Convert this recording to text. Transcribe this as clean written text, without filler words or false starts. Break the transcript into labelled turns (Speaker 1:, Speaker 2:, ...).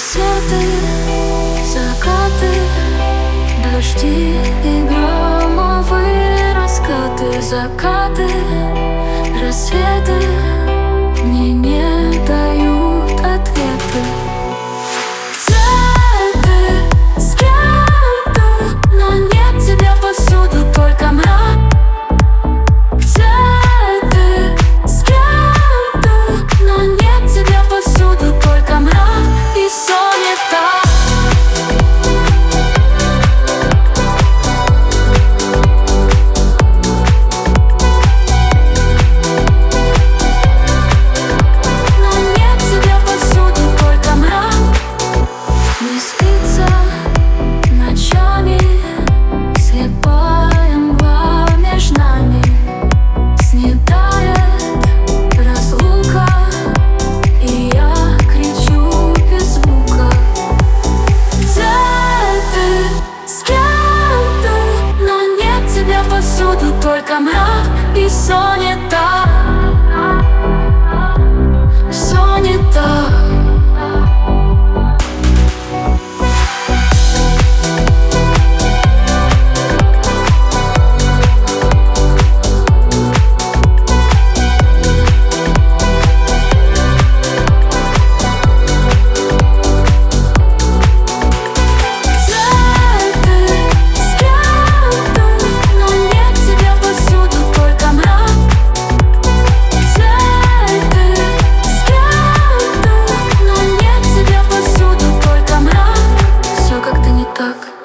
Speaker 1: Рассветы, закаты, дожди и громовые раскаты. Закаты, рассветы мне не дают ответы. Где ты, с кем ты, но нет тебя повсюду, только мрак. Где ты, с кем ты, но нет тебя повсюду, только мрак и сонета. Повсюду только мрак и сонета. Сонета. Так